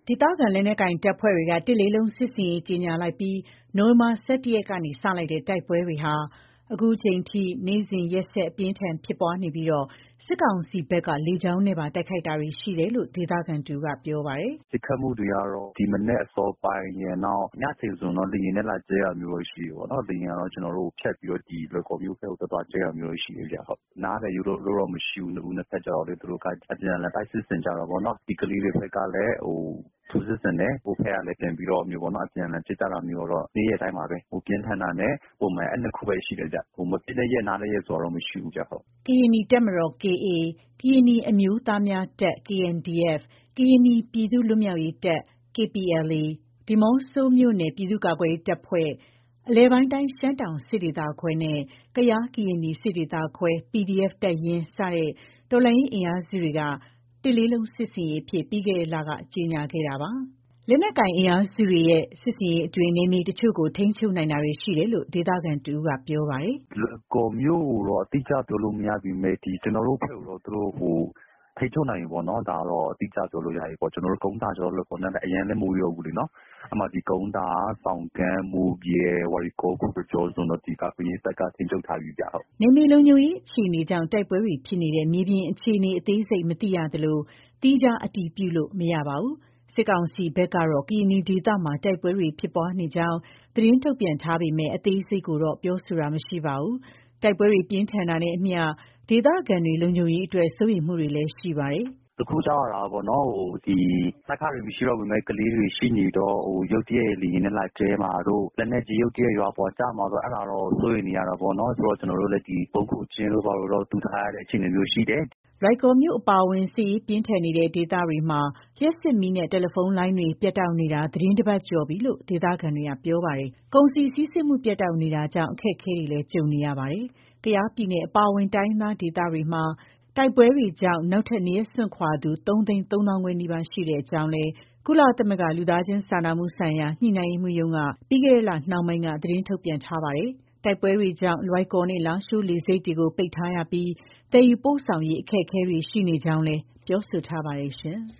ဒေသခံလက်နက်ကိုင်တပ်ဖွဲ့တွေကတစ်လေးလုံးစစ်ဆင်ရေးကြေညာလိုက်ပြီးနိုဝင်ဘာ17ရက်ကနေစလိုက်တဲ့တိုက်ပွဲတွေဟာအခုချိန်ထိနေ့စဉ်ရက်ဆက်အပြင်းထန်ဖြစ်ပွားနေပြီးစစ်ကောင်စီဘက်ကလေကြောင်းနဲ့ပါတိုက်ခိုက်တာတွေရှိတယ်လို့ဒေသခံတူကပြောပါတယ်။စစ်ခတ်မှုတွေကတော့ဒီမနေ့အစောပိုင်းရနောက်ညချိန်ဆိုတော့လေရင်နဲ့လာကျဲရမျိုးရှိတယ်ပေါ့နော်လေရင်ကတော့ကျွန်တော်တို့ဖြတ်ပြီးတော့ဒီလွယ်ကော်မျိုးဖက်ကိုသွားကျဲရမျိုးရှိတယ်ဗျဟုတ်နားတယ်ယူလို့တော့မရှိဘူးနှစ်ဖက်ကြော်လေသူတို့ကအပြန်လာတိုက်စစ်စင်ကြတော့ပေါ့နော်ဒီကလေးတွေဖက်ကလည်းသူစစ်စင်တယ်ဟိုဖက်ကလည်းပြန်ပြီးတော့မျိုးပေါ့နော်အပြန်လာစစ်ကြတာမျိုးတော့နေ့ရက်တိုင်းပါပဲဟိုပြင်းထန်တာနဲ့ပုံမှန်အဲ့နှစ်ခုပဲရှိတယ်ဗျဟိုမပြည့်တဲ့ရက်နားတဲ့ရက်ဆိုတော့မရှိဘူးဗျဟုတ်ကရင်နီတပ်မတော် KA ကရင်နီအမျိုးသားများတပ် KNDF ကရင်နီပြည်သူ့လွတ်မြောက်ရေးတပ် KPLA ဒီမော့ဆိုမြို့နယ်ပြည်သူ့ကာကွယ်ရေးတပ်ဖွဲ့အလဲပိုင်းတိုင်းရှမ်းတောင်စစ်ဒေသခွဲနဲ့ကယားကရင်နီစစ်ဒေသခွဲ PDF တပ်ရင်းစတဲ့တော်လှန်ရေးအင်အားစုတွေကတစ်လေးလုံးစစ်စင်ရေးဖြစ်ပြီးခဲ့တဲ့လကကြေညာခဲ့တာပါလက်နက်ကိုင်အင်အားစုတွေရဲ့စစ်စင်ရေးအတွင်းနေမြေတချို့ကိုထိန်းချုပ်နိုင်တာတွေရှိတယ်လို့ဒေသခံတူကပြောပါတယ်။ကော်မျိုးတော့အတိအကျပြောလို့မရပြီမဲ့ဒီကျွန်တော်တို့ဖက်တော့သူတို့ဟိုထိချုံနိုင်ပေါ့နော်ဒါတော့အတိအကျပြောလို့ရပြီပေါ့ကျွန်တော်တို့ကုန်းသားကျွန်တော်တို့ပေါ်နေတဲ့အရင်လည်းမိုးရောဘူးလေနော်အမှဒီကုန်းသားဆောင်ကန်းမူပြေဝရီကိုကိုကျော်စုံတော့ဒီကပင်းစက်ကထိချုပ်ထားပြီးကြဟုတ်နေမြေလုံခြုံရေးအခြေအနေကြောင့်တိုက်ပွဲတွေဖြစ်နေတဲ့မြေပြင်အခြေအနေအသေးစိတ်မသိရသလိုတီးခြားအတည်ပြုလို့မရပါဘူးစစ်ကောင်စီဘက်ကတော့ကရင်နီဒေသမှာတိုက်ပွဲတွေဖြစ်ပွားနေကြောင်းသတင်းထုတ်ပြန်ထားပေမဲ့အသေးစိတ်ကိုတော့ပြောဆိုတာမရှိပါဘူးတိုက်ပွဲတွေပြင်းထန်တာနဲ့အမျှဒေသခံတွေလုံခြုံရေးအတွက်စိုးရိမ်မှုတွေလည်းရှိပါတယ်တခုကြောက်ရတာပေါ့နော်ဟိုဒီစက်ခါတွေမရှိတော့ဘူးမဲ့ကလေးတွေရှိနေတော့ဟိုရုတ်တရက်လီရင်နဲ့လာကျဲမှာတို့လက်နဲ့ကြီးရုတ်တရက်ရွာပေါ်ကြမှာတော့အဲ့ဒါတော့စိုးရိမ်နေရတာပေါ့နော်ဆိုတော့ကျွန်တော်တို့လည်းဒီပုံခုချင်းလို့ပါတော့တူထားရတဲ့အခြေအနေမျိုးရှိတယ်ရိုက်ကော်မြို့အပါအဝင်စစ်ရေးပြင်းထန်နေတဲ့ဒေသတွေမှာလျှက်စစ်မီးနဲ့တယ်လီဖုန်းလိုင်းတွေပြတ်တောက်နေတာသတင်းတစ်ပတ်ကျော်ပြီလို့ဒေသခံတွေကပြောပါတယ်။ကုန်စည်စီးဆင်းမှုပြတ်တောက်နေတာကြောင့်အခက်အခဲတွေလည်းကြုံနေရပါတယ်။ကယားပြည်နယ်အပါအဝင်တိုင်းသားဒေသတွေမှာတိုက်ပွဲတွေကြောင့်နောက်ထပ်နေရစွန့်ခွာသူ3,300,000 ခွဲနီးပါးရှိတဲ့အကြောင်းလဲကုလသမဂ္ဂလူသားချင်းစာနာမှုဆိုင်ရာညှိနှိုင်းရေးမှူးရုံးကပြီးခဲ့တဲ့လနှောင်းပိုင်းကသတင်းထုတ်ပြန်ထားပါတယ်။တိုက်ပွဲတွေကြောင့်လွိုင်ကော်နဲ့လားရှိုးလေဆိပ်တွေကိုပိတ်ထားရပြီးတည်ယူပို့ဆောင်ရေးအခက်အခဲတွေရှိနေကြောင်းလည်းပြောဆိုထားပါတယ်ရှင်။